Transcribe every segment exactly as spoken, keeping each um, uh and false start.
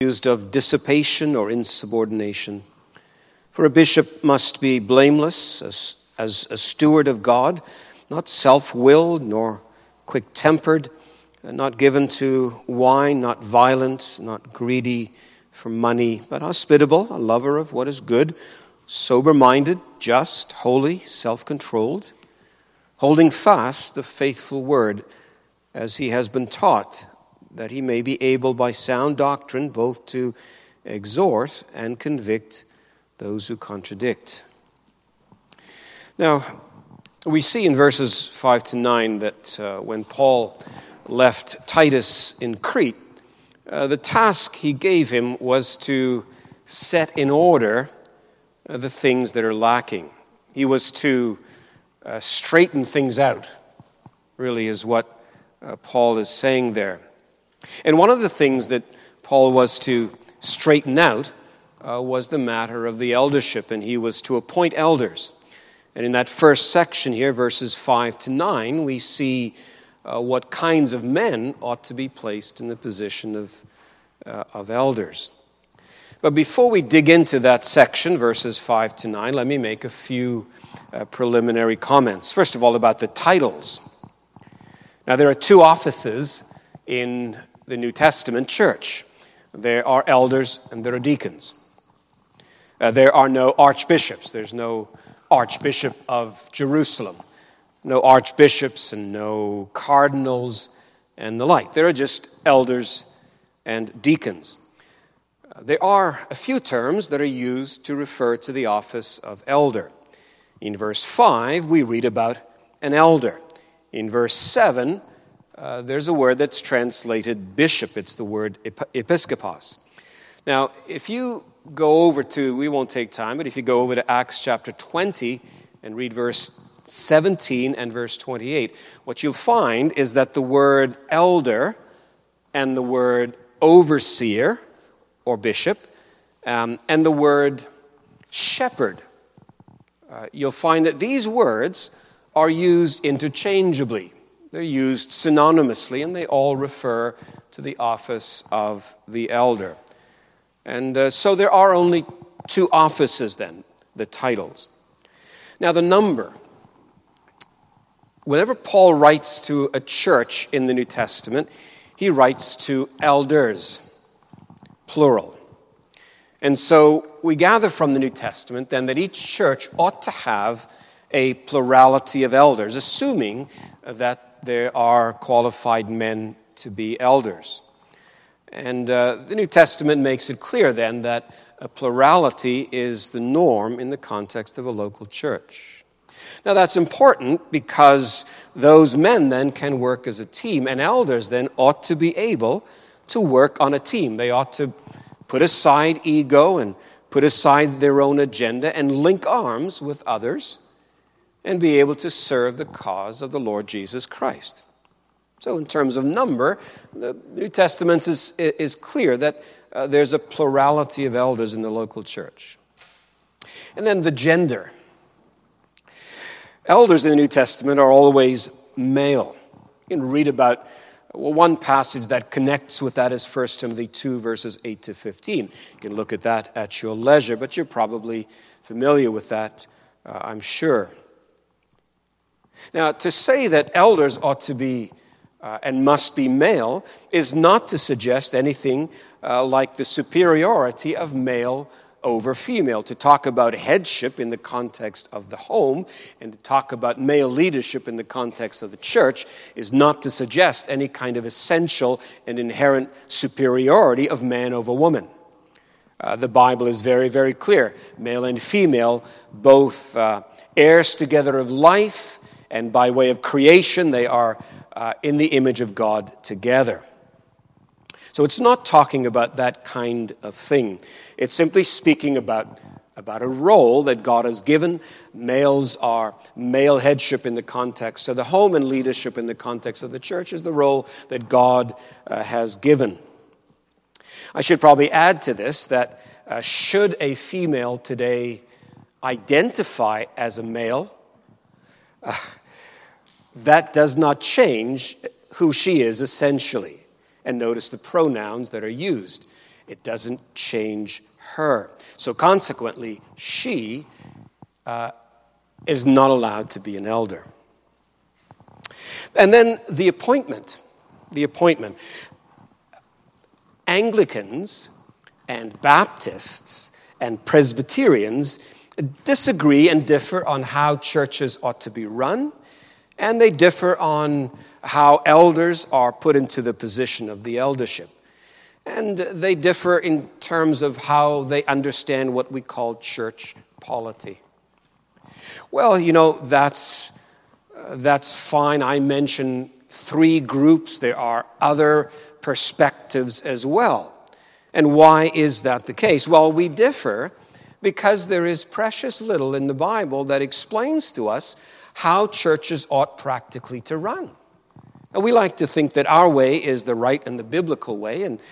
accused of dissipation or insubordination. For a bishop must be blameless as, as a steward of God, not self-willed nor quick-tempered, not given to wine, not violent, not greedy for money, but hospitable, a lover of what is good, sober-minded, just, holy, self-controlled, holding fast the faithful word as he has been taught, that he may be able by sound doctrine both to exhort and convict those who contradict. Now, we see in verses five to nine that uh, when Paul left Titus in Crete, uh, the task he gave him was to set in order uh, the things that are lacking. He was to uh, straighten things out, really is what uh, Paul is saying there. And one of the things that Paul was to straighten out uh, was the matter of the eldership, and he was to appoint elders. And in that first section here, verses five to nine, we see uh, what kinds of men ought to be placed in the position of, uh, of elders. But before we dig into that section, verses five to nine, let me make a few uh, preliminary comments. First of all, about the titles. Now, there are two offices in the New Testament church. There are elders and there are deacons. Uh, there are no archbishops. There's no Archbishop of Jerusalem, no archbishops and no cardinals and the like. There are just elders and deacons. Uh, there are a few terms that are used to refer to the office of elder. In verse five, we read about an elder. In verse seven, Uh, there's a word that's translated bishop. It's the word episkopos. Now, if you go over to, we won't take time, but if you go over to Acts chapter twenty and read verse seventeen and verse twenty-eight, what you'll find is that the word elder and the word overseer or bishop um, and the word shepherd, uh, you'll find that these words are used interchangeably. They're used synonymously, and they all refer to the office of the elder. And uh, so there are only two offices then, the titles. Now the number. Whenever Paul writes to a church in the New Testament, he writes to elders, plural. And so we gather from the New Testament then that each church ought to have a plurality of elders, assuming that there are qualified men to be elders. And uh, the New Testament makes it clear then that a plurality is the norm in the context of a local church. Now that's important because those men then can work as a team, and elders then ought to be able to work on a team. They ought to put aside ego and put aside their own agenda and link arms with others and be able to serve the cause of the Lord Jesus Christ. So in terms of number, the New Testament is, is clear that uh, there's a plurality of elders in the local church. And then the gender. Elders in the New Testament are always male. You can read about well, one passage that connects with that is First Timothy two, verses eight to fifteen. You can look at that at your leisure, but you're probably familiar with that, uh, I'm sure. Now, to say that elders ought to be uh, and must be male is not to suggest anything uh, like the superiority of male over female. To talk about headship in the context of the home and to talk about male leadership in the context of the church is not to suggest any kind of essential and inherent superiority of man over woman. Uh, the Bible is very, very clear. Male and female, both uh, heirs together of life, and by way of creation, they are uh, in the image of God together. So it's not talking about that kind of thing. It's simply speaking about, about a role that God has given. Males are male headship in the context of the home, and leadership in the context of the church is the role that God uh, has given. I should probably add to this that uh, should a female today identify as a male, uh, that does not change who she is essentially. And notice the pronouns that are used. It doesn't change her. So consequently, she uh, is not allowed to be an elder. And then the appointment. The appointment. Anglicans and Baptists and Presbyterians disagree and differ on how churches ought to be run, and they differ on how elders are put into the position of the eldership. And they differ in terms of how they understand what we call church polity. Well, you know, that's uh, that's fine. I mentioned three groups. There are other perspectives as well. And why is that the case? Well, we differ because there is precious little in the Bible that explains to us how churches ought practically to run. And we like to think that our way is the right and the biblical way, and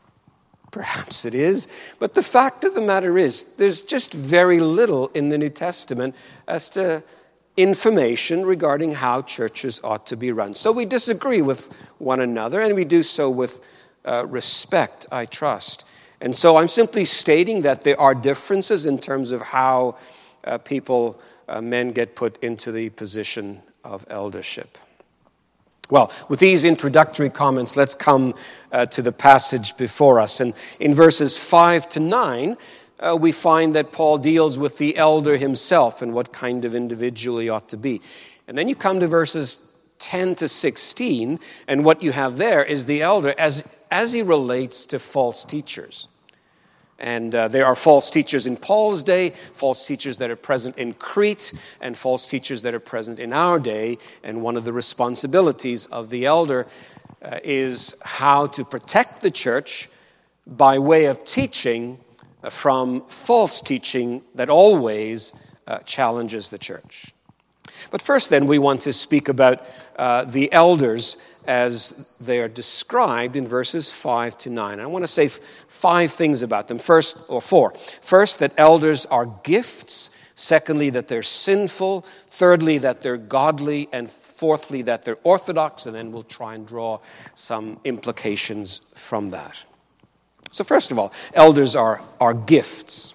perhaps it is. But the fact of the matter is, there's just very little in the New Testament as to information regarding how churches ought to be run. So we disagree with one another, and we do so with uh, respect, I trust. And so I'm simply stating that there are differences in terms of how uh, people, uh, men get put into the position of eldership. Well, with these introductory comments, let's come uh, to the passage before us. And in verses five to nine, uh, we find that Paul deals with the elder himself and what kind of individual he ought to be. And then you come to verses ten to sixteen, and what you have there is the elder as, as he relates to false teachers. And uh, there are false teachers in Paul's day, false teachers that are present in Crete, and false teachers that are present in our day. And one of the responsibilities of the elder uh, is how to protect the church by way of teaching uh, from false teaching that always uh, challenges the church. But first then, we want to speak about uh, the elders as they are described in verses five to nine. I want to say f- five things about them. First, or four. First, that elders are gifts. Secondly, that they're sinful. Thirdly, that they're godly. And fourthly, that they're orthodox. And then we'll try and draw some implications from that. So first of all, elders are, are gifts.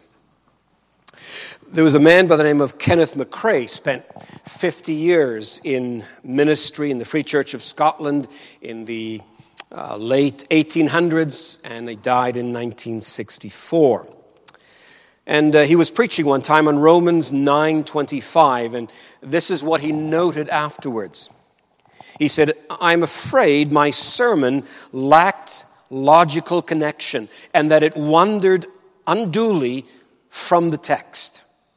There was a man by the name of Kenneth McCrae, spent fifty years in ministry in the Free Church of Scotland in the uh, late eighteen hundreds, and he died in nineteen sixty-four. And uh, he was preaching one time on Romans nine twenty-five, and this is what he noted afterwards. He said, "I'm afraid my sermon lacked logical connection, and that it wandered unduly from the text."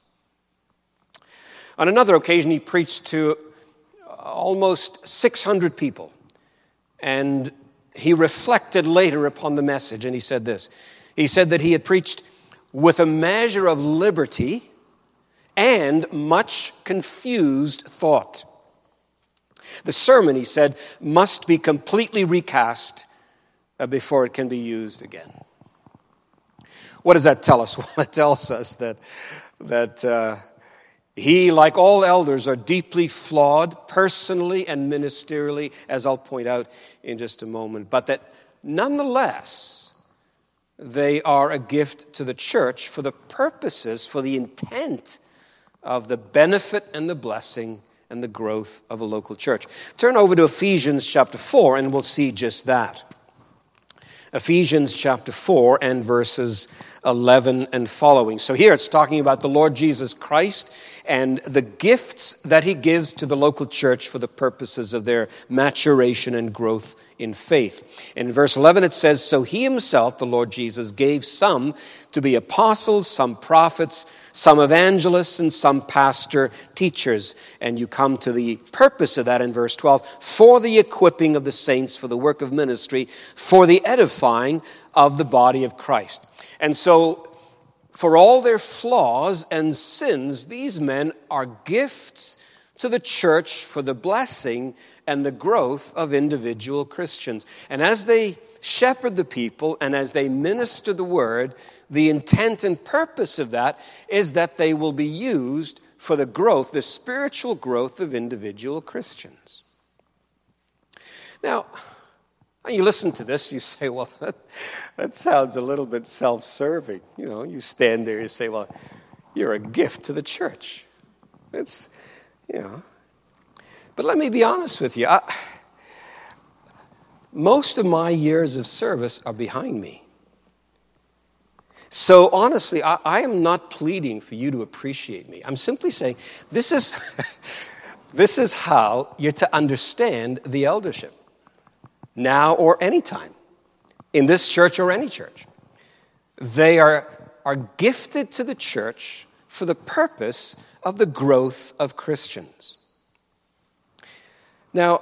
On another occasion, he preached to almost six hundred people. And he reflected later upon the message, and he said this. He said that he had preached with a measure of liberty and much confused thought. The sermon, he said, must be completely recast before it can be used again. What does that tell us? Well, it tells us that that uh, he, like all elders, are deeply flawed personally and ministerially, as I'll point out in just a moment. But that nonetheless, they are a gift to the church for the purposes, for the intent of the benefit and the blessing and the growth of a local church. Turn over to Ephesians chapter four, and we'll see just that. Ephesians chapter four and verses eleven and following. So here it's talking about the Lord Jesus Christ and the gifts that he gives to the local church for the purposes of their maturation and growth in faith. In verse eleven it says, "So he himself, the Lord Jesus, gave some to be apostles, some prophets, some evangelists, and some pastor teachers." And you come to the purpose of that in verse twelve, "For the equipping of the saints for the work of ministry, for the edifying of the body of Christ." And so, for all their flaws and sins, these men are gifts to the church for the blessing and the growth of individual Christians. And as they shepherd the people and as they minister the word, the intent and purpose of that is that they will be used for the growth, the spiritual growth of individual Christians. Now, And you listen to this, you say, well, that, that sounds a little bit self-serving. You know, you stand there, you say, well, you're a gift to the church. It's, you know. But let me be honest with you. I, most of my years of service are behind me. So honestly, I, I am not pleading for you to appreciate me. I'm simply saying this is, this is how you're to understand the eldership. Now or anytime, in this church or any church. They are, are gifted to the church for the purpose of the growth of Christians. Now,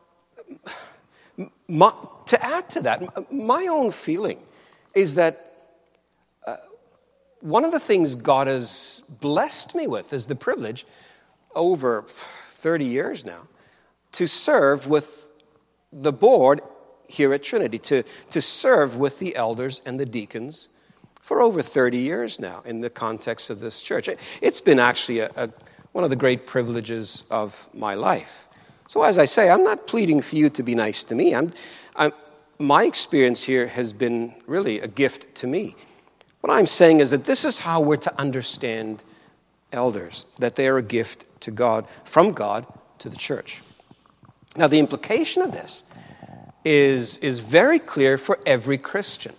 my, to add to that, my own feeling is that uh, one of the things God has blessed me with is the privilege, over thirty years now, to serve with the board here at Trinity, to, to serve with the elders and the deacons for over thirty years now in the context of this church. It, it's been actually a, a, one of the great privileges of my life. So as I say, I'm not pleading for you to be nice to me. I'm, I'm, my experience here has been really a gift to me. What I'm saying is that this is how we're to understand elders, that they are a gift to God, from God to the church. Now, the implication of this is, is very clear for every Christian.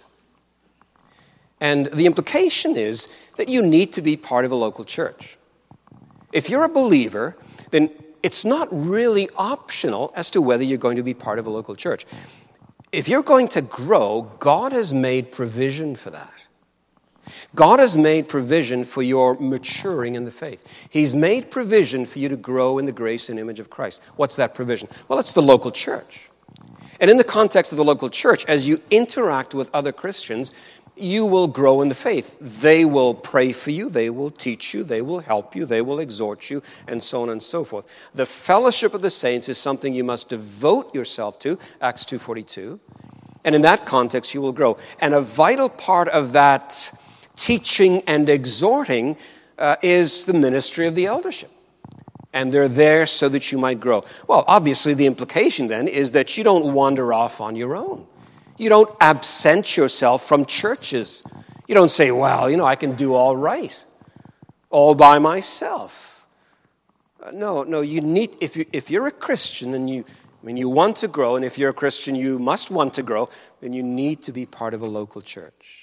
And the implication is that you need to be part of a local church. If you're a believer, then it's not really optional as to whether you're going to be part of a local church. If you're going to grow, God has made provision for that. God has made provision for your maturing in the faith. He's made provision for you to grow in the grace and image of Christ. What's that provision? Well, it's the local church. And in the context of the local church, as you interact with other Christians, you will grow in the faith. They will pray for you, they will teach you, they will help you, they will exhort you, and so on and so forth. The fellowship of the saints is something you must devote yourself to, Acts two forty-two. And in that context, you will grow. And a vital part of that teaching and exhorting uh, is the ministry of the eldership. And they're there so that you might grow. Well, obviously the implication then is that you don't wander off on your own. You don't absent yourself from churches. You don't say, well, you know, I can do all right, all by myself. Uh, no, no, you need, if, you, if you're a Christian and you, I mean, you want to grow, and if you're a Christian, you must want to grow, then you need to be part of a local church.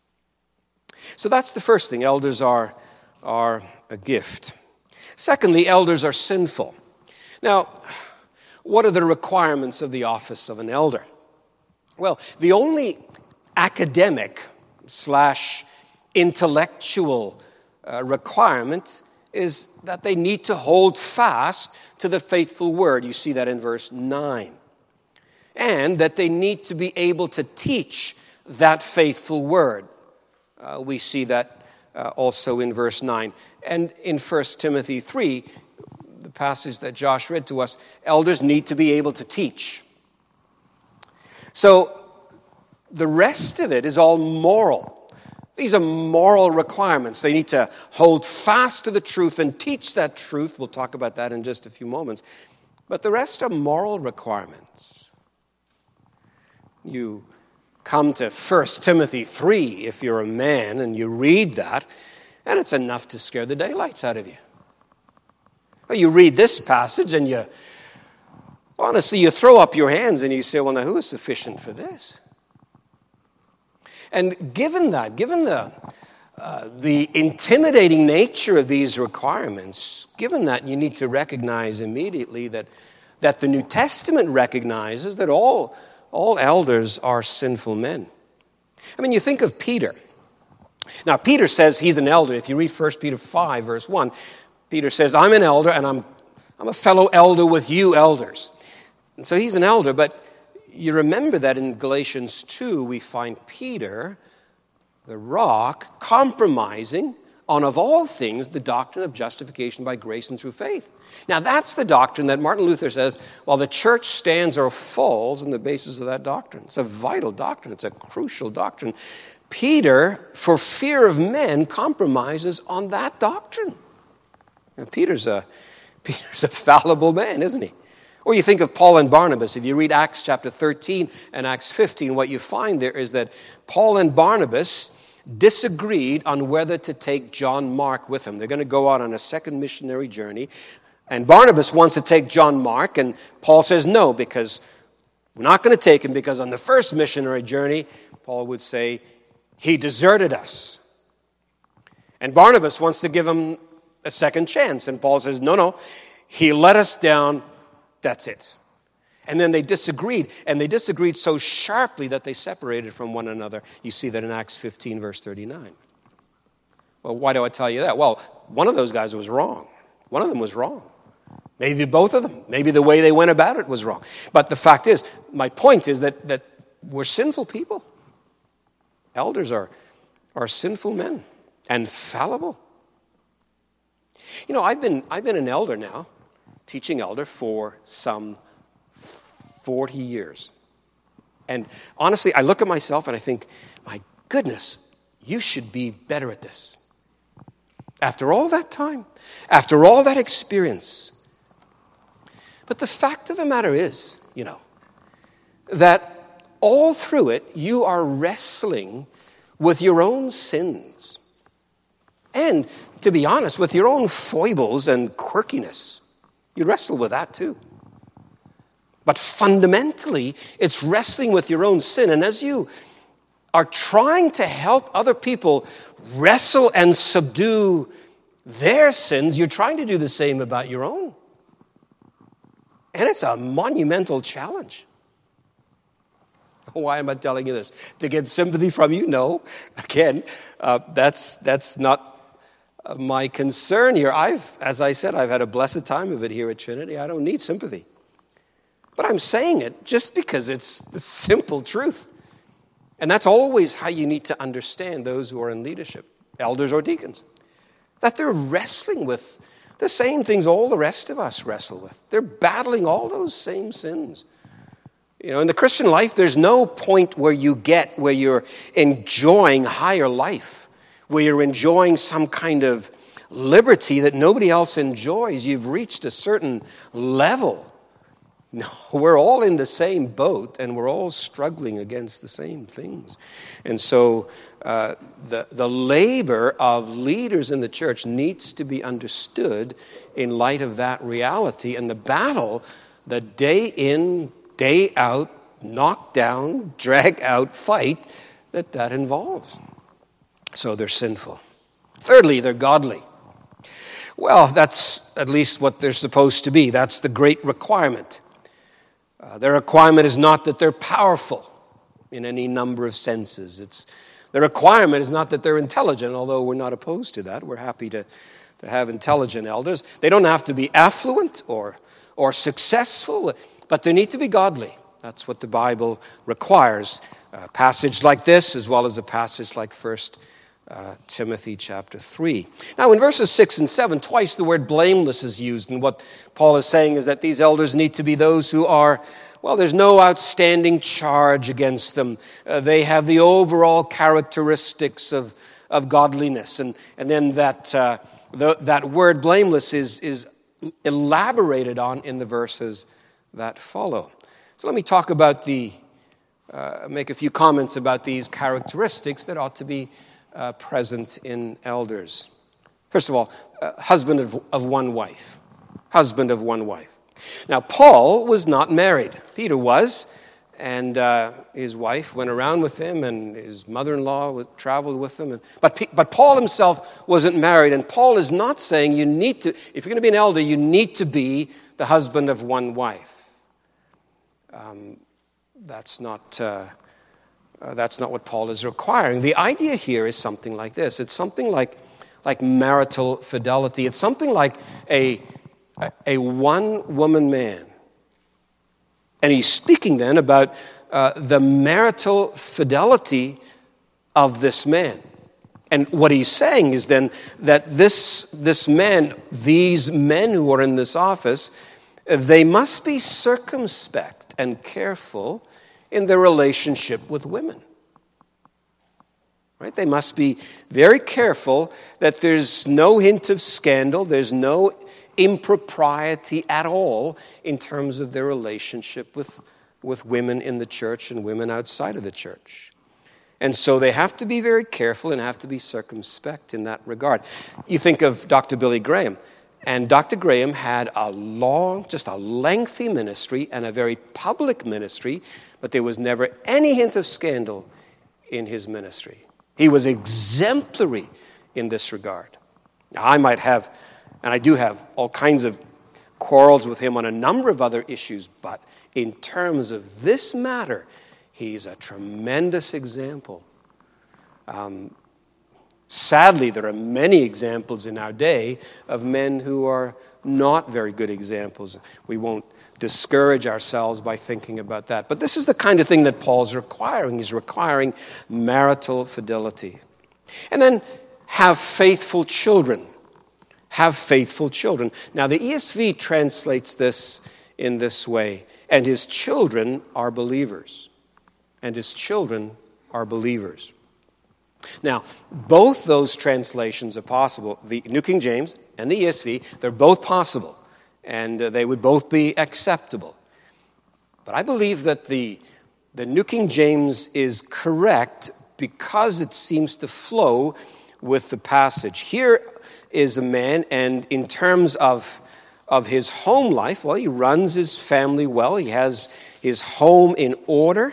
So that's the first thing. Elders are, are a gift. Secondly, elders are sinful. Now, what are the requirements of the office of an elder? Well, the only academic slash intellectual uh, requirement is that they need to hold fast to the faithful word. You see that in verse nine. And that they need to be able to teach that faithful word. Uh, we see that uh, also in verse nine. And in First Timothy three, the passage that Josh read to us, elders need to be able to teach. So the rest of it is all moral. These are moral requirements. They need to hold fast to the truth and teach that truth. We'll talk about that in just a few moments. But the rest are moral requirements. You come to First Timothy three if you're a man and you read that, and it's enough to scare the daylights out of you. Well, you read this passage and you, honestly, you throw up your hands and you say, well, now who is sufficient for this? And given that, given the, uh, the intimidating nature of these requirements, given that, you need to recognize immediately that, that the New Testament recognizes that all All elders are sinful men. I mean, you think of Peter. Now, Peter says he's an elder. If you read First Peter five, verse one, Peter says, I'm an elder, and I'm, I'm a fellow elder with you elders. And so he's an elder, but you remember that in Galatians two, we find Peter, the rock, compromising on, of all things, the doctrine of justification by grace and through faith. Now, that's the doctrine that Martin Luther says, well, the church stands or falls on the basis of that doctrine. It's a vital doctrine. It's a crucial doctrine. Peter, for fear of men, compromises on that doctrine. Now, Peter's a, Peter's a fallible man, isn't he? Or you think of Paul and Barnabas. If you read Acts chapter thirteen and Acts fifteen, what you find there is that Paul and Barnabas disagreed on whether to take John Mark with them. They're going to go out on a second missionary journey. And Barnabas wants to take John Mark, and Paul says no, because we're not going to take him, because on the first missionary journey, Paul would say, he deserted us. And Barnabas wants to give him a second chance, and Paul says, no, no, he let us down, that's it. And then they disagreed, and they disagreed so sharply that they separated from one another. You see that in Acts fifteen, verse thirty-nine. Well, why do I tell you that? Well, one of those guys was wrong. One of them was wrong. Maybe both of them. Maybe the way they went about it was wrong. But the fact is, my point is that, that we're sinful people. Elders are, are sinful men and fallible. You know, I've been I've been an elder now, teaching elder for some forty years. And honestly, I look at myself and I think, my goodness, you should be better at this. After all that time, after all that experience. But the fact of the matter is, you know, that all through it, you are wrestling with your own sins. And, to be honest, with your own foibles and quirkiness. You wrestle with that too. But fundamentally, it's wrestling with your own sin. And as you are trying to help other people wrestle and subdue their sins, you're trying to do the same about your own. And it's a monumental challenge. Why am I telling you this? To get sympathy from you? No. Again, uh, that's that's not my concern here. I've, as I said, I've had a blessed time of it here at Trinity. I don't need sympathy. But I'm saying it just because it's the simple truth. And that's always how you need to understand those who are in leadership, elders or deacons. That they're wrestling with the same things all the rest of us wrestle with. They're battling all those same sins. You know, in the Christian life, there's no point where you get, where you're enjoying higher life, where you're enjoying some kind of liberty that nobody else enjoys. You've reached a certain level. No, we're all in the same boat, and we're all struggling against the same things. And so uh, the, the labor of leaders in the church needs to be understood in light of that reality and the battle, the day in, day out, knock down, drag out fight that that involves. So they're sinful. Thirdly, they're godly. Well, that's at least what they're supposed to be. That's the great requirement. Uh, their requirement is not that they're powerful in any number of senses. It's the requirement is not that they're intelligent, although we're not opposed to that. We're happy to, to have intelligent elders. They don't have to be affluent or, or successful, but they need to be godly. That's what the Bible requires. A passage like this, as well as a passage like First Uh, Timothy chapter three. Now in verses six and seven, twice the word blameless is used. And what Paul is saying is that these elders need to be those who are, well, there's no outstanding charge against them. Uh, they have the overall characteristics of, of godliness. And, and then that, uh, the, that word blameless is, is elaborated on in the verses that follow. So let me talk about the, uh, make a few comments about these characteristics that ought to be Uh, present in elders. First of all, uh, husband of, of one wife. Husband of one wife. Now, Paul was not married. Peter was, and uh, his wife went around with him, and his mother-in-law was, traveled with them. And, but, but Paul himself wasn't married, and Paul is not saying you need to, if you're going to be an elder, you need to be the husband of one wife. Um, that's not... Uh, Uh, that's not what Paul is requiring. The idea here is something like this. It's something like, like marital fidelity. It's something like a, a, a one-woman man. And he's speaking then about uh, the marital fidelity of this man. And what he's saying is then that this, this man, these men who are in this office, they must be circumspect and careful in their relationship with women. Right? They must be very careful that there's no hint of scandal, there's no impropriety at all in terms of their relationship with, with women in the church and women outside of the church. And so they have to be very careful and have to be circumspect in that regard. You think of Doctor Billy Graham. And Doctor Graham had a long, just a lengthy ministry and a very public ministry, but there was never any hint of scandal in his ministry. He was exemplary in this regard. Now, I might have, and I do have, all kinds of quarrels with him on a number of other issues, but in terms of this matter, he's a tremendous example. Um, Sadly, there are many examples in our day of men who are not very good examples. We won't discourage ourselves by thinking about that. But this is the kind of thing that Paul's requiring. He's requiring marital fidelity. And then have faithful children. Have faithful children. Now, the E S V translates this in this way. And his children are believers. And his children are believers. Now, both those translations are possible. The New King James and the E S V, they're both possible, and uh, they would both be acceptable. But I believe that the, the New King James is correct because it seems to flow with the passage. Here is a man, and in terms of, of his home life, well, he runs his family well. He has his home in order,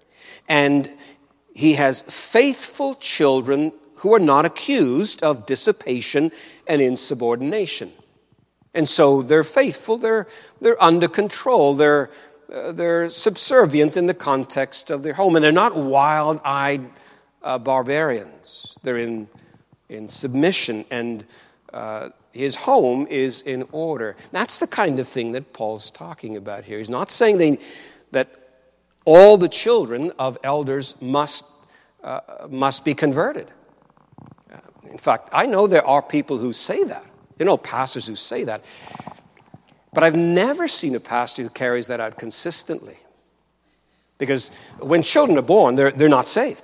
and he has faithful children who are not accused of dissipation and insubordination. And so they're faithful, they're, they're under control, they're, uh, they're subservient in the context of their home, and they're not wild-eyed uh, barbarians. They're in, in submission, and uh, his home is in order. That's the kind of thing that Paul's talking about here. He's not saying they, that all the children of elders must uh, must be converted. Uh, in fact, I know there are people who say that. You know, pastors who say that. But I've never seen a pastor who carries that out consistently. Because when children are born, they're, they're not saved.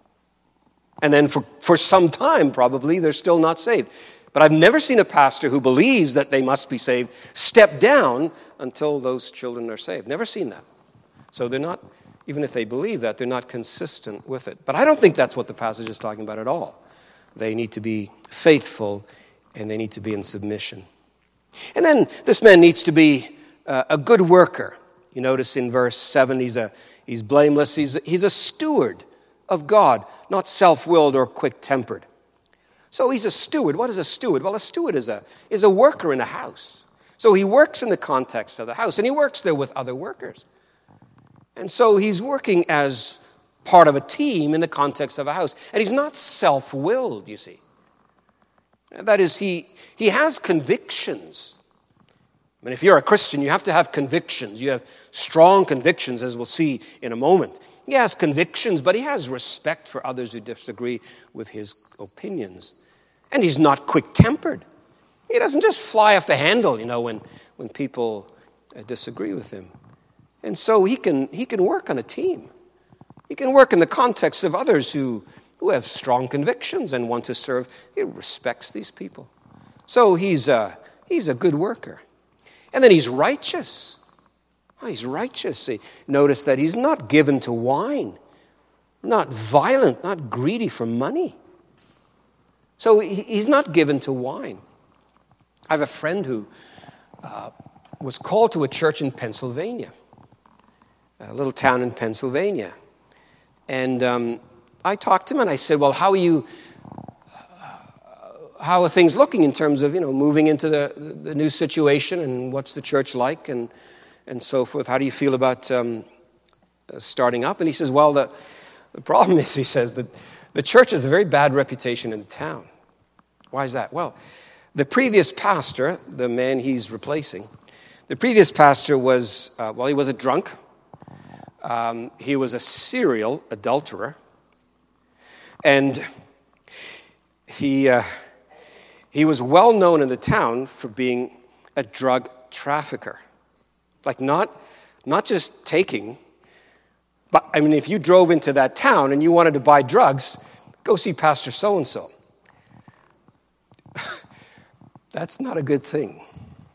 And then for, for some time, probably, they're still not saved. But I've never seen a pastor who believes that they must be saved step down until those children are saved. Never seen that. So they're not, even if they believe that, they're not consistent with it. But I don't think that's what the passage is talking about at all. They need to be faithful and they need to be in submission. And then this man needs to be uh, a good worker. You notice in verse seven, he's a he's blameless. He's, he's a steward of God, not self-willed or quick-tempered. So he's a steward. What is a steward? Well, a steward is a is a worker in a house. So he works in the context of the house, and he works there with other workers. And so he's working as part of a team in the context of a house. And he's not self-willed, you see. That is, he, he has convictions. I mean, if you're a Christian, you have to have convictions. You have strong convictions, as we'll see in a moment. He has convictions, but he has respect for others who disagree with his opinions. And he's not quick-tempered. He doesn't just fly off the handle, you know, when, when people uh, disagree with him. And so he can he can work on a team. He can work in the context of others who, who have strong convictions and want to serve. He respects these people. So he's a, he's a good worker. And then he's righteous. Oh, he's righteous. See, notice that he's not given to wine, not violent, not greedy for money. So he, he's not given to wine. I have a friend who uh, was called to a church in Pennsylvania. A little town in Pennsylvania. And um, I talked to him and I said, well, how are you, uh, how are things looking in terms of, you know, moving into the, the new situation and what's the church like and, and so forth? How do you feel about um, starting up? And he says, well, the, the problem is, he says, that the church has a very bad reputation in the town. Why is that? Well, the previous pastor, the man he's replacing, the previous pastor was, uh, well, he was a drunk. Um, he was a serial adulterer, and he uh, he was well known in the town for being a drug trafficker. Like not not just taking, but I mean, if you drove into that town and you wanted to buy drugs, go see Pastor so-and-so. That's not a good thing.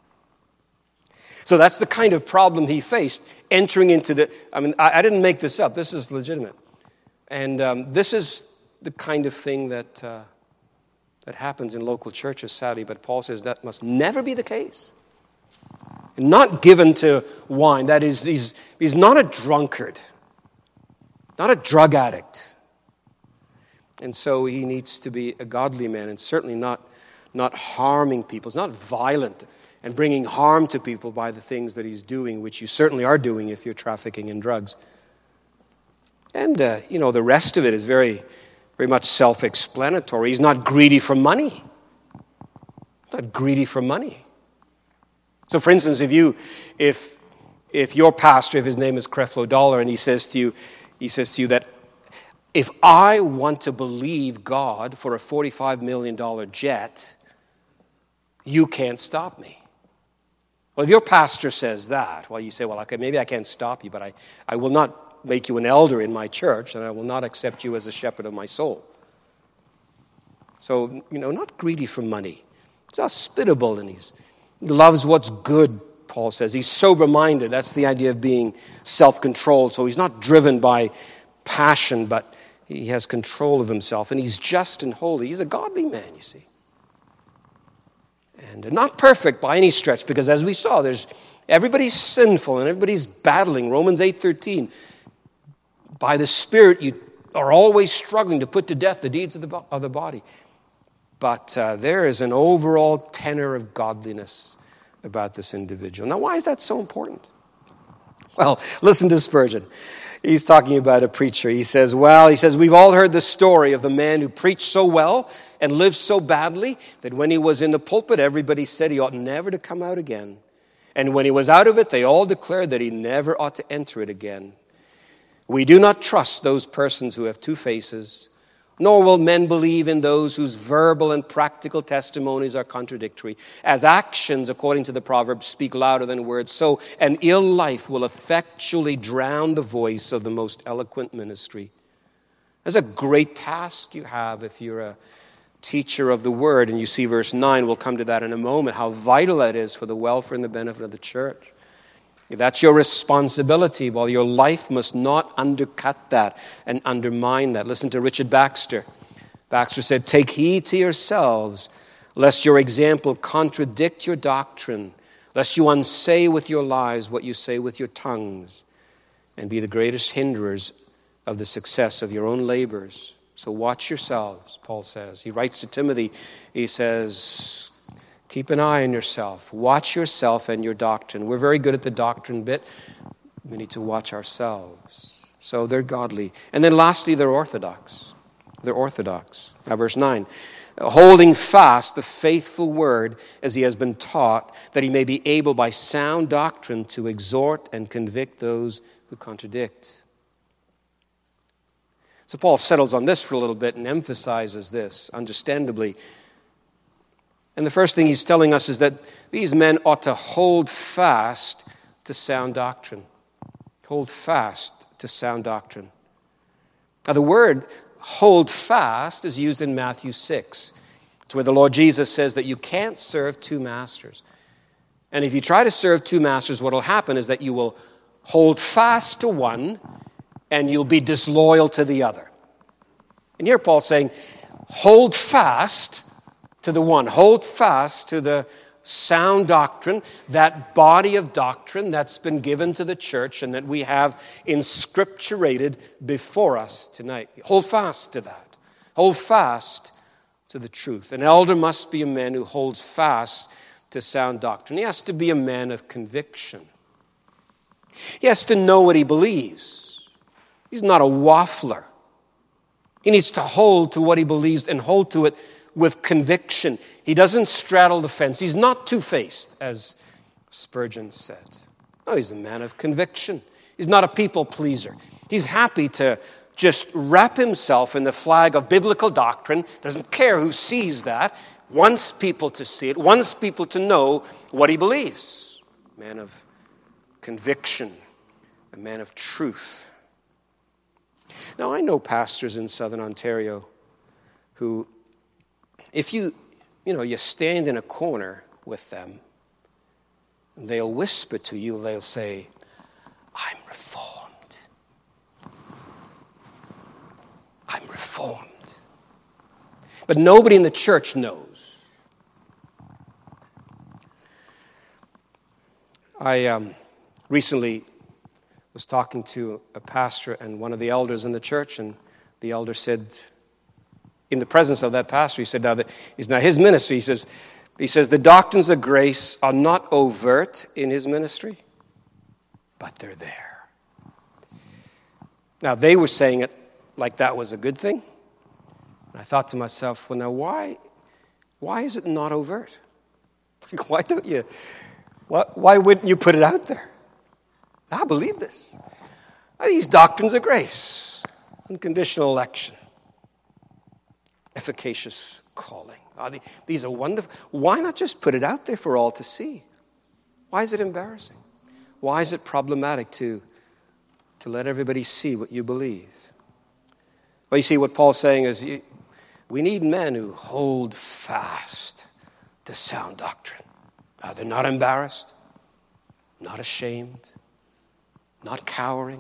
So that's the kind of problem he faced entering into the, I mean, I, I didn't make this up. This is legitimate. And um, this is the kind of thing that uh, that happens in local churches, sadly. But Paul says that must never be the case. Not given to wine. That is, he's, he's not a drunkard. Not a drug addict. And so he needs to be a godly man and certainly not, not harming people. It's not violent and bringing harm to people by the things that he's doing, which you certainly are doing if you're trafficking in drugs. And, uh, you know, the rest of it is very, very much self-explanatory. He's not greedy for money. Not greedy for money. So, for instance, if you, if, if your pastor, if his name is Creflo Dollar, and he says to you, he says to you that if I want to believe God for a forty-five million dollars jet, you can't stop me. Well, if your pastor says that, well, you say, well, okay, maybe I can't stop you, but I, I will not make you an elder in my church, and I will not accept you as a shepherd of my soul. So, you know, not greedy for money. He's hospitable, and he's, he loves what's good, Paul says. He's sober-minded. That's the idea of being self-controlled. So he's not driven by passion, but he has control of himself. And he's just and holy. He's a godly man, you see. And not perfect by any stretch, because as we saw, there's everybody's sinful and everybody's battling. Romans eight thirteen. By the Spirit, you are always struggling to put to death the deeds of the, of the body. But uh, there is an overall tenor of godliness about this individual. Now, why is that so important? Well, listen to Spurgeon. He's talking about a preacher. He says, well, he says, we've all heard the story of the man who preached so well and lived so badly that when he was in the pulpit, everybody said he ought never to come out again. And when he was out of it, they all declared that he never ought to enter it again. We do not trust those persons who have two faces, nor will men believe in those whose verbal and practical testimonies are contradictory. As actions, according to the proverb, speak louder than words, so an ill life will effectually drown the voice of the most eloquent ministry. There's a great task you have if you're a teacher of the word. And you see verse nine, we'll come to that in a moment, how vital that is for the welfare and the benefit of the church. If that's your responsibility, well, your life must not undercut that and undermine that. Listen to Richard Baxter. Baxter said, take heed to yourselves, lest your example contradict your doctrine, lest you unsay with your lives what you say with your tongues, and be the greatest hinderers of the success of your own labors. So watch yourselves, Paul says. He writes to Timothy, he says, keep an eye on yourself. Watch yourself and your doctrine. We're very good at the doctrine bit. We need to watch ourselves. So they're godly. And then lastly, they're orthodox. They're orthodox. Now verse nine. Holding fast the faithful word as he has been taught, that he may be able by sound doctrine to exhort and convict those who contradict. So Paul settles on this for a little bit and emphasizes this, understandably. And the first thing he's telling us is that these men ought to hold fast to sound doctrine. Hold fast to sound doctrine. Now the word hold fast is used in Matthew six. It's where the Lord Jesus says that you can't serve two masters. And if you try to serve two masters, what will happen is that you will hold fast to one and you'll be disloyal to the other. And here Paul's saying, hold fast to the one. Hold fast to the sound doctrine, that body of doctrine that's been given to the church and that we have inscripturated before us tonight. Hold fast to that. Hold fast to the truth. An elder must be a man who holds fast to sound doctrine. He has to be a man of conviction. He has to know what he believes. He's not a waffler. He needs to hold to what he believes and hold to it with conviction. He doesn't straddle the fence. He's not two-faced, as Spurgeon said. No, he's a man of conviction. He's not a people pleaser. He's happy to just wrap himself in the flag of biblical doctrine, doesn't care who sees that, wants people to see it, wants people to know what he believes. A man of conviction, a man of truth. Now, I know pastors in Southern Ontario who, if you, you know, you stand in a corner with them they'll whisper to you, they'll say, I'm reformed. I'm reformed. But nobody in the church knows. I um, recently was talking to a pastor and one of the elders in the church, and the elder said, in the presence of that pastor, he said, now that he's now his ministry, he says, he says the doctrines of grace are not overt in his ministry, but they're there. Now they were saying it like that was a good thing. And I thought to myself, well, now why, why is it not overt? Like, why don't you? Why, why wouldn't you put it out there? I believe this. These doctrines of grace, unconditional election, efficacious calling. Oh, these are wonderful. Why not just put it out there for all to see? Why is it embarrassing? Why is it problematic to, to let everybody see what you believe? Well, you see, what Paul's saying is you, we need men who hold fast to sound doctrine. Uh, they're not embarrassed, not ashamed, not cowering.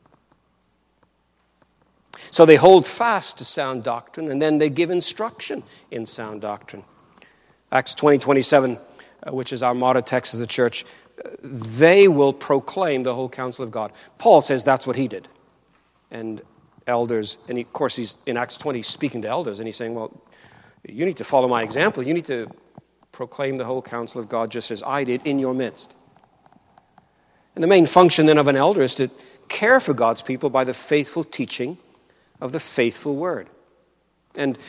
So they hold fast to sound doctrine, and then they give instruction in sound doctrine. Acts twenty, twenty-seven, uh, which is our motto text as a church, uh, they will proclaim the whole counsel of God. Paul says that's what he did. And elders, and he, of course he's in Acts twenty speaking to elders, and he's saying, well, you need to follow my example. You need to proclaim the whole counsel of God just as I did in your midst. And the main function then of an elder is to care for God's people by the faithful teaching of the faithful word. And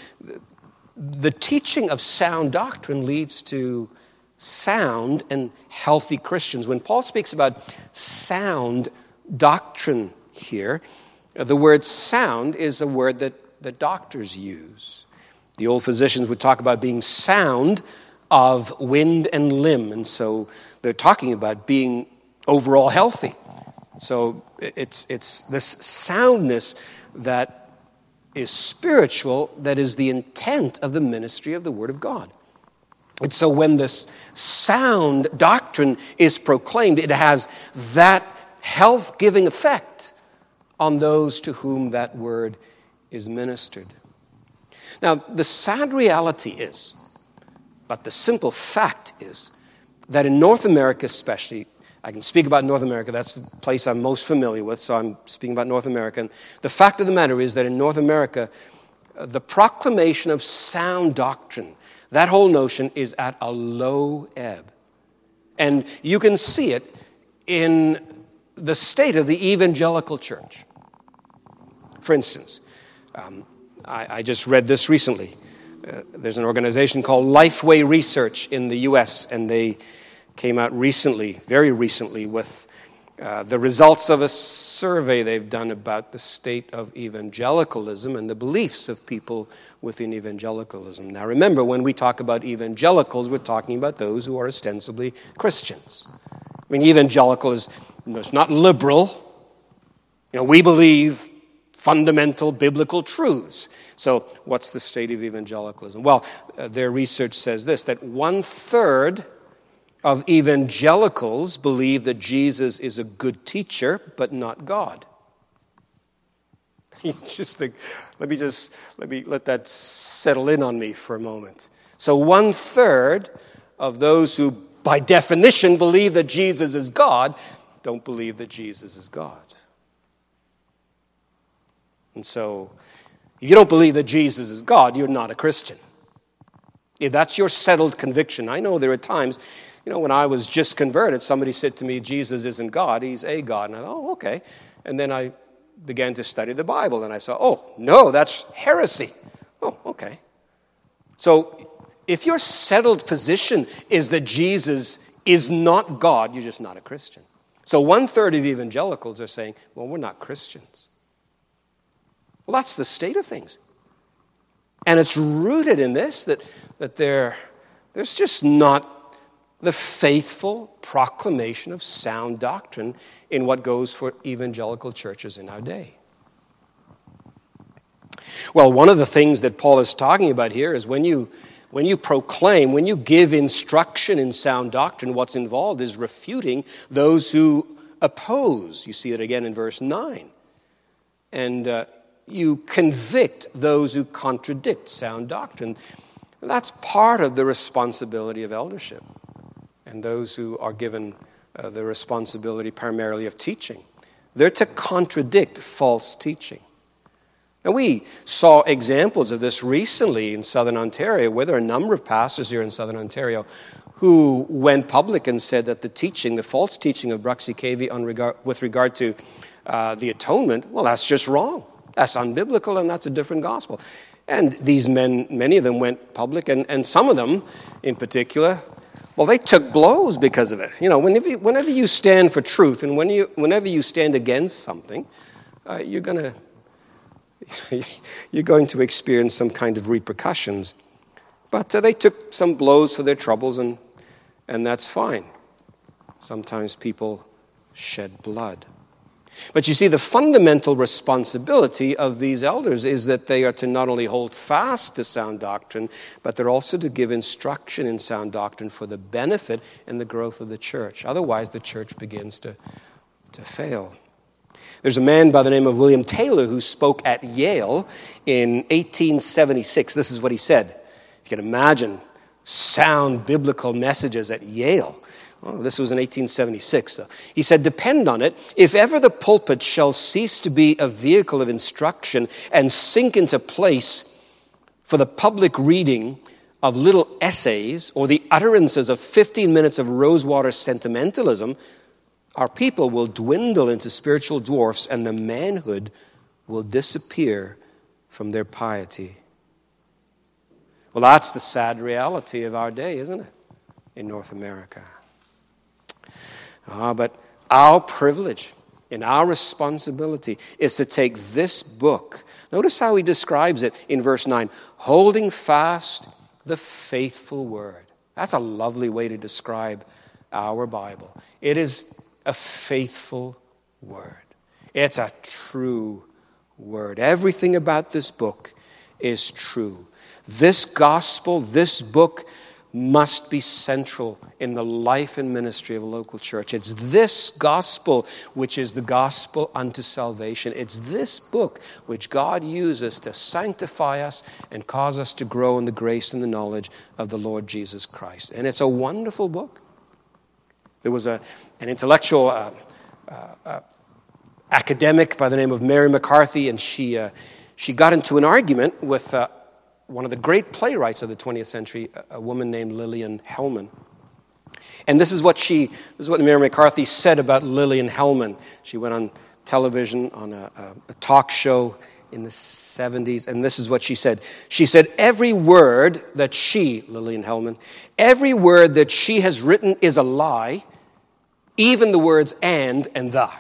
the teaching of sound doctrine leads to sound and healthy Christians. When Paul speaks about sound doctrine here, the word sound is a word that the doctors use. The old physicians would talk about being sound of wind and limb, and so they're talking about being overall healthy. So it's it's this soundness that is spiritual, that is the intent of the ministry of the Word of God. And so when this sound doctrine is proclaimed, it has that health-giving effect on those to whom that word is ministered. Now, the sad reality is, but the simple fact is, that in North America especially, I can speak about North America, that's the place I'm most familiar with, so I'm speaking about North America. And the fact of the matter is that in North America, the proclamation of sound doctrine, that whole notion is at a low ebb. And you can see it in the state of the evangelical church. For instance, um, I, I just read this recently. Uh, there's an organization called Lifeway Research in the U S, and they came out recently, very recently, with uh, the results of a survey they've done about the state of evangelicalism and the beliefs of people within evangelicalism. Now remember, when we talk about evangelicals, we're talking about those who are ostensibly Christians. I mean, evangelical is, you know, it's not liberal. You know, we believe fundamental biblical truths. So what's the state of evangelicalism? Well, uh, their research says this, that one-third of evangelicals believe that Jesus is a good teacher, but not God. You just think, let me just, let me let that settle in on me for a moment. So one-third of those who, by definition, believe that Jesus is God, don't believe that Jesus is God. And so, if you don't believe that Jesus is God, you're not a Christian. If that's your settled conviction, I know there are times, you know, when I was just converted, somebody said to me, Jesus isn't God, he's a God. And I thought, oh, okay. And then I began to study the Bible, and I saw, oh, no, that's heresy. Oh, okay. So if your settled position is that Jesus is not God, you're just not a Christian. So one-third of evangelicals are saying, well, we're not Christians. Well, that's the state of things. And it's rooted in this, that, that there, there's just not the faithful proclamation of sound doctrine in what goes for evangelical churches in our day. Well, one of the things that Paul is talking about here is when you when you proclaim, when you give instruction in sound doctrine, what's involved is refuting those who oppose. You see it again in verse nine. And uh, you convict those who contradict sound doctrine. That's part of the responsibility of eldership and those who are given uh, the responsibility primarily of teaching. They're to contradict false teaching. Now, we saw examples of this recently in Southern Ontario, where there are a number of pastors here in Southern Ontario who went public and said that the teaching, the false teaching of Bruxy Cavey on regard, with regard to uh, the atonement, well, that's just wrong. That's unbiblical, and that's a different gospel. And these men, many of them went public, and, and some of them in particular, well, they took blows because of it. You know, whenever you, whenever you stand for truth and when you, whenever you stand against something, uh, you're going to you're going to experience some kind of repercussions. But uh, they took some blows for their troubles, and and that's fine. Sometimes people shed blood. But you see, the fundamental responsibility of these elders is that they are to not only hold fast to sound doctrine, but they're also to give instruction in sound doctrine for the benefit and the growth of the church. Otherwise, the church begins to, to fail. There's a man by the name of William Taylor who spoke at Yale in eighteen seventy-six. This is what he said. You can imagine sound biblical messages at Yale. Well, this was in eighteen seventy-six. So he said, "Depend on it, if ever the pulpit shall cease to be a vehicle of instruction and sink into place for the public reading of little essays or the utterances of fifteen minutes of rosewater sentimentalism, our people will dwindle into spiritual dwarfs and the manhood will disappear from their piety." Well, that's the sad reality of our day, isn't it, in North America? Ah, but our privilege and our responsibility is to take this book. Notice how he describes it in verse nine. Holding fast the faithful word. That's a lovely way to describe our Bible. It is a faithful word. It's a true word. Everything about this book is true. This gospel, this book, must be central in the life and ministry of a local church. It's this gospel which is the gospel unto salvation. It's this book which God uses to sanctify us and cause us to grow in the grace and the knowledge of the Lord Jesus Christ. And it's a wonderful book. There was a, an intellectual uh, uh, uh, academic by the name of Mary McCarthy, and she uh, she got into an argument with uh, one of the great playwrights of the twentieth century, a woman named Lillian Hellman. And this is what she, this is what Mary McCarthy said about Lillian Hellman. She went on television on a, a, a talk show in the seventies, and this is what she said. She said, every word that she, Lillian Hellman, every word that she has written is a lie, even the words and and the.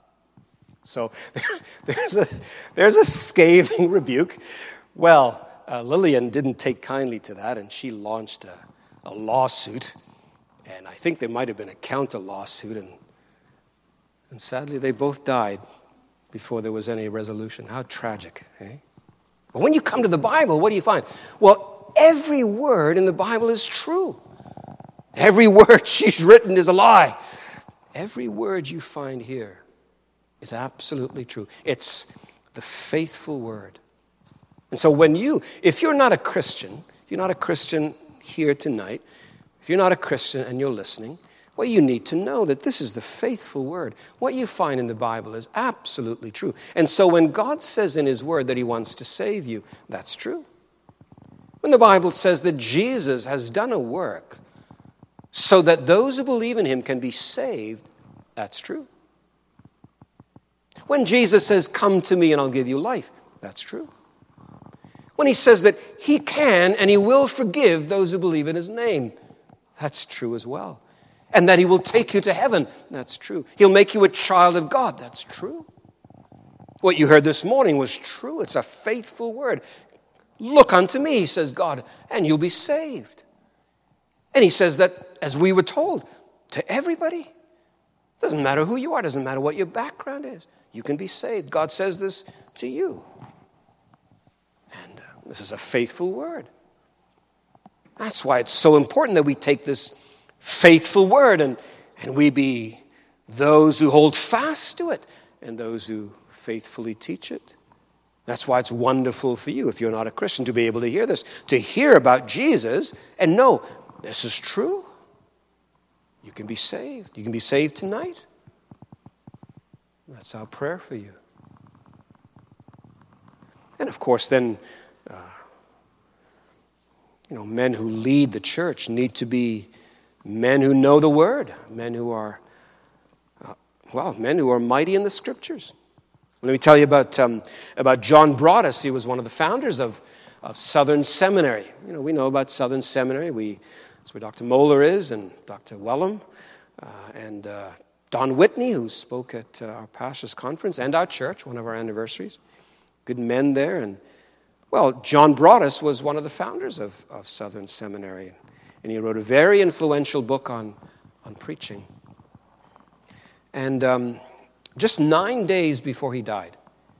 So there's a, there's a scathing rebuke. Well, Uh, Lillian didn't take kindly to that, and she launched a, a lawsuit. And I think there might have been a counter lawsuit, and, and sadly they both died before there was any resolution. How tragic, eh? But when you come to the Bible, what do you find? Well, every word in the Bible is true. Every word she's written is a lie. Every word you find here is absolutely true. It's the faithful word. And so when you, if you're not a Christian, if you're not a Christian here tonight, if you're not a Christian and you're listening, well, you need to know that this is the faithful word. What you find in the Bible is absolutely true. And so when God says in his word that he wants to save you, that's true. When the Bible says that Jesus has done a work so that those who believe in him can be saved, that's true. When Jesus says, come to me and I'll give you life, that's true. When he says that he can and he will forgive those who believe in his name, that's true as well. And that he will take you to heaven, that's true. He'll make you a child of God, that's true. What you heard this morning was true. It's a faithful word. Look unto me, says God, and you'll be saved. And he says that, as we were told, to everybody. Doesn't matter who you are, doesn't matter what your background is. You can be saved. God says this to you. This is a faithful word. That's why it's so important that we take this faithful word and, and we be those who hold fast to it and those who faithfully teach it. That's why it's wonderful for you, if you're not a Christian, to be able to hear this, to hear about Jesus and know this is true. You can be saved. You can be saved tonight. That's our prayer for you. And of course, then, uh, you know, men who lead the church need to be men who know the word, men who are, uh, well, men who are mighty in the scriptures. Let me tell you about um, about John Broadus. He was one of the founders of, of Southern Seminary. You know, we know about Southern Seminary. We that's where Doctor Moeller is, and Doctor Wellham, uh, and uh, Don Whitney, who spoke at uh, our pastors' conference and our church, one of our anniversaries. Good men there. And, well, John Broadus was one of the founders of, of Southern Seminary. And he wrote a very influential book on, on preaching. And um, just nine days before he died,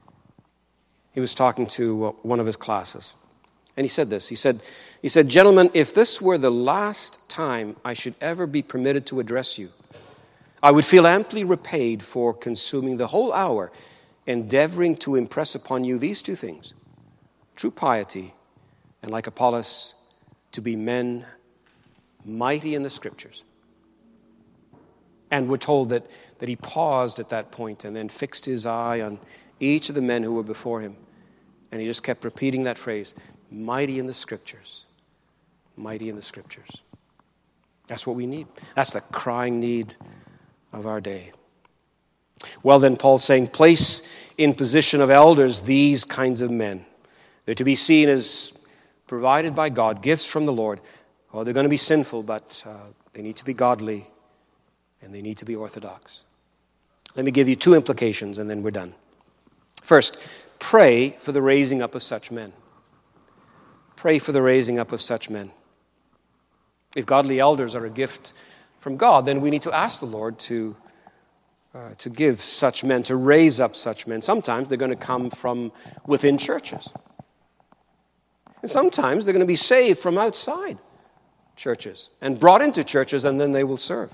he was talking to uh, one of his classes. And he said this. He said, he said, "Gentlemen, if this were the last time I should ever be permitted to address you, I would feel amply repaid for consuming the whole hour endeavoring to impress upon you these two things: true piety, and like Apollos, to be men mighty in the scriptures." And we're told that, that he paused at that point and then fixed his eye on each of the men who were before him. And he just kept repeating that phrase, mighty in the scriptures, mighty in the scriptures. That's what we need. That's the crying need of our day. Well, then, Paul's saying, place in position of elders these kinds of men. They're to be seen as provided by God, gifts from the Lord. Oh, they're going to be sinful, but uh, they need to be godly, and they need to be orthodox. Let me give you two implications, and then we're done. First, pray for the raising up of such men. Pray for the raising up of such men. If godly elders are a gift from God, then we need to ask the Lord to Uh, to give such men, to raise up such men. Sometimes they're going to come from within churches. And sometimes they're going to be saved from outside churches and brought into churches, and then they will serve.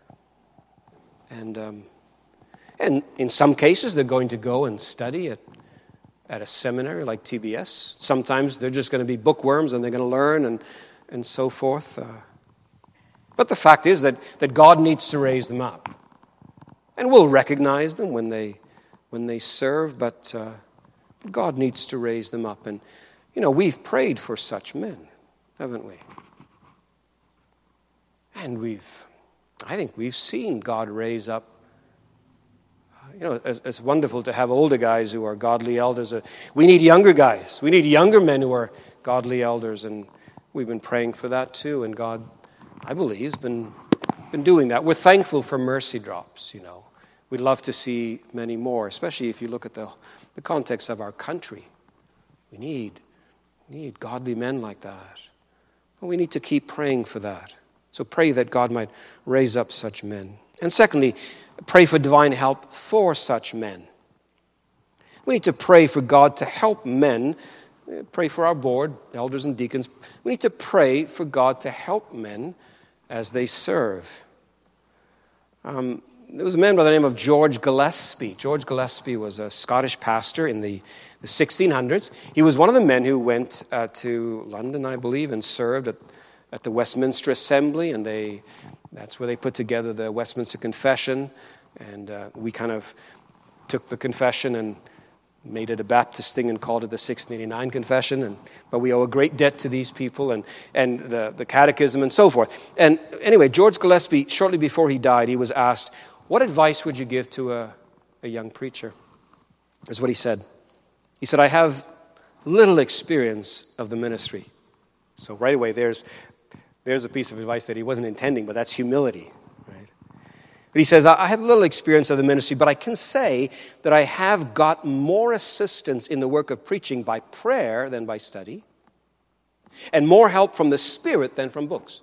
And um, and in some cases, they're going to go and study at, at a seminary like T B S. Sometimes they're just going to be bookworms, and they're going to learn and, and so forth. Uh, but the fact is that, that God needs to raise them up. And we'll recognize them when they when they serve, but uh, God needs to raise them up. And, you know, we've prayed for such men, haven't we? And we've, I think we've seen God raise up. You know, it's, it's wonderful to have older guys who are godly elders. We need younger guys. We need younger men who are godly elders. And we've been praying for that too. And God, I believe, has been... been doing that. We're thankful for mercy drops, you know. We'd love to see many more, especially if you look at the, the context of our country. We need, we need godly men like that. And we need to keep praying for that. So pray that God might raise up such men. And secondly, pray for divine help for such men. We need to pray for God to help men. Pray for our board, elders and deacons. We need to pray for God to help men as they serve. Um, there was a man by the name of George Gillespie. George Gillespie was a Scottish pastor in the, the sixteen hundreds. He was one of the men who went uh, to London, I believe, and served at, at the Westminster Assembly, and they that's where they put together the Westminster Confession, and uh, we kind of took the confession and made it a Baptist thing and called it the sixteen eighty-nine Confession. And but we owe a great debt to these people and, and the, the Catechism and so forth. And anyway, George Gillespie, shortly before he died, he was asked, what advice would you give to a, a young preacher? That's what he said. He said, I have little experience of the ministry. So right away, there's, there's a piece of advice that he wasn't intending, but that's humility. But he says, I have little experience of the ministry, but I can say that I have got more assistance in the work of preaching by prayer than by study, and more help from the Spirit than from books.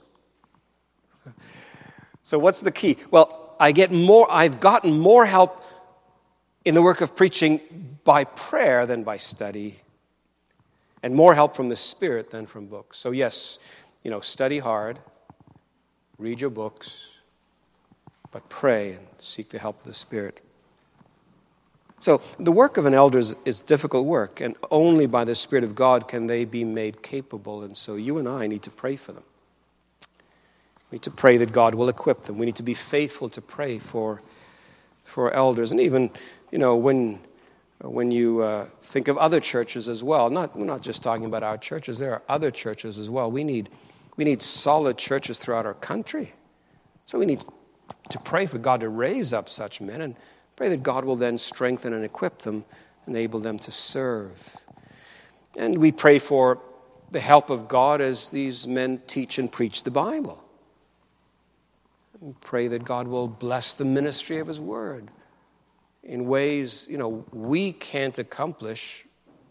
So what's the key? Well, I get more, I've gotten more help in the work of preaching by prayer than by study, and more help from the Spirit than from books. So yes, You know, study hard, read your books, but pray and seek the help of the Spirit. So the work of an elder is, is difficult work, and only by the Spirit of God can they be made capable. And so you and I need to pray for them. We need to pray that God will equip them. We need to be faithful to pray for, for elders. And even, you know, when, when you uh, think of other churches as well, not, we're not just talking about our churches, there are other churches as well. We need, we need solid churches throughout our country. So we need to pray for God to raise up such men and pray that God will then strengthen and equip them, enable them to serve. And we pray for the help of God as these men teach and preach the Bible. We pray that God will bless the ministry of His Word in ways, you know, we can't accomplish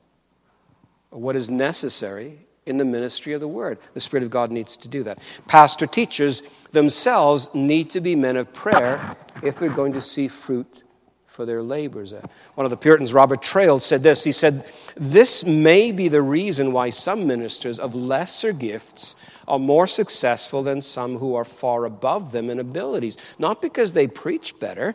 what is necessary in the ministry of the Word. The Spirit of God needs to do that. Pastor teachers themselves need to be men of prayer if we're going to see fruit for their labors. One of the Puritans, Robert Trail, said this. He said, "This may be the reason why some ministers of lesser gifts are more successful than some who are far above them in abilities. Not because they preach better,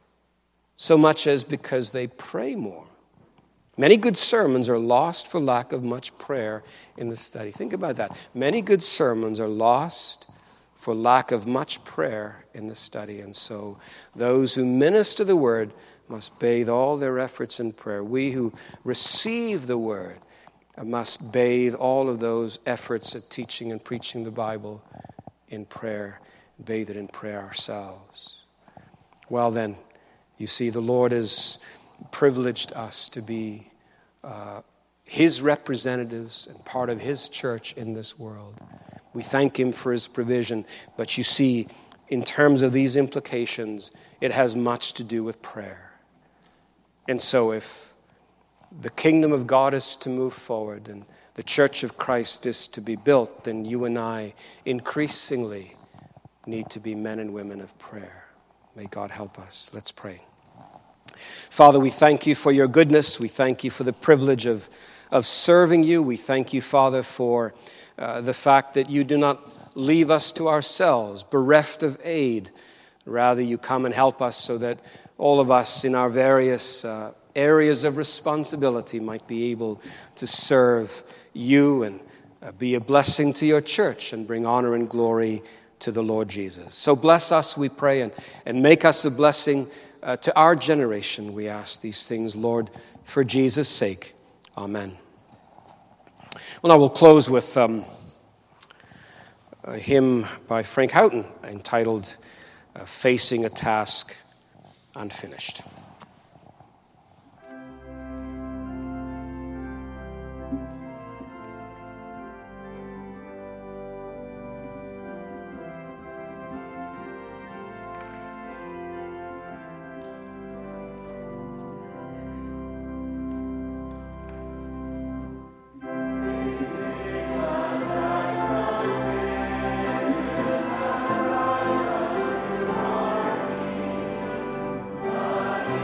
so much as because they pray more. Many good sermons are lost for lack of much prayer in the study." Think about that. Many good sermons are lost for lack of much prayer in the study. And so those who minister the Word must bathe all their efforts in prayer. We who receive the Word must bathe all of those efforts at teaching and preaching the Bible in prayer, bathe it in prayer ourselves. Well then, you see, the Lord has privileged us to be uh, His representatives and part of His church in this world. We thank Him for His provision, but you see, in terms of these implications, it has much to do with prayer. And so if the kingdom of God is to move forward and the church of Christ is to be built, then you and I increasingly need to be men and women of prayer. May God help us. Let's pray. Father, we thank You for Your goodness. We thank You for the privilege of, of serving You. We thank You, Father, for uh, the fact that You do not leave us to ourselves, bereft of aid. Rather, You come and help us so that all of us in our various uh, areas of responsibility might be able to serve You and uh, be a blessing to Your church and bring honor and glory to the Lord Jesus. So bless us, we pray, and, and make us a blessing uh, to our generation. We ask these things, Lord, for Jesus' sake. Amen. Well, now we'll close with um, a hymn by Frank Houghton entitled uh, Facing a Task Unfinished. Amen.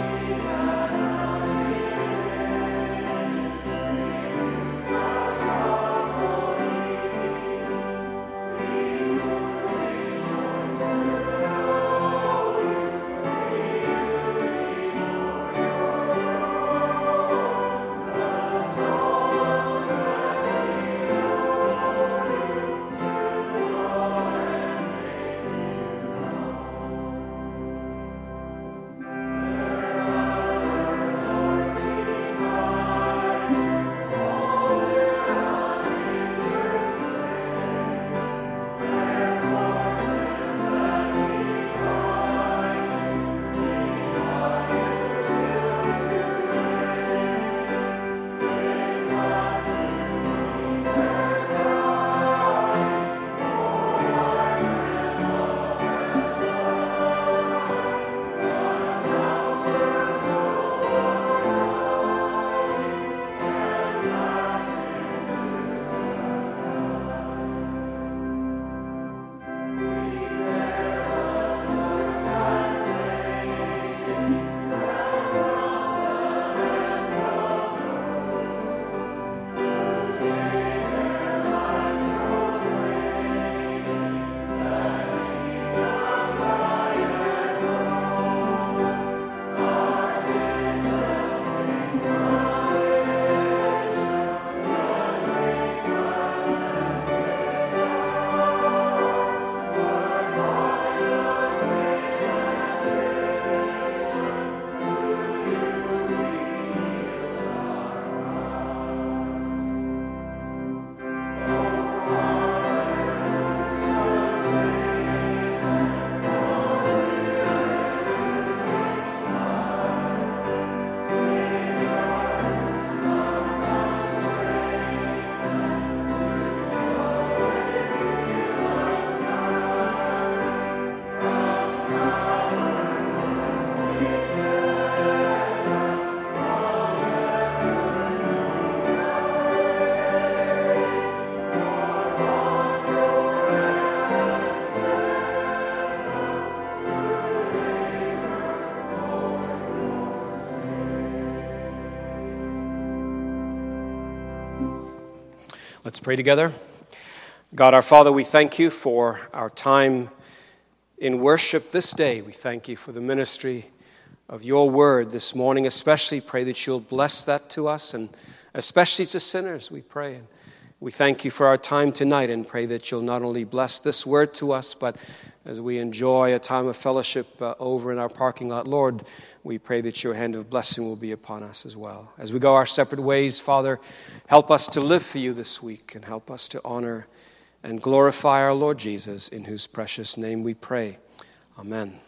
Let's pray together. God our Father, we thank you for our time in worship this day. We thank you for the ministry of your word this morning. Especially pray that you'll bless that to us, and especially to sinners, we pray. And we thank you for our time tonight and pray that you'll not only bless this word to us, but as we enjoy a time of fellowship uh, over in our parking lot, Lord, we pray that your hand of blessing will be upon us as well. As we go our separate ways, Father, help us to live for you this week and help us to honor and glorify our Lord Jesus, in whose precious name we pray. Amen.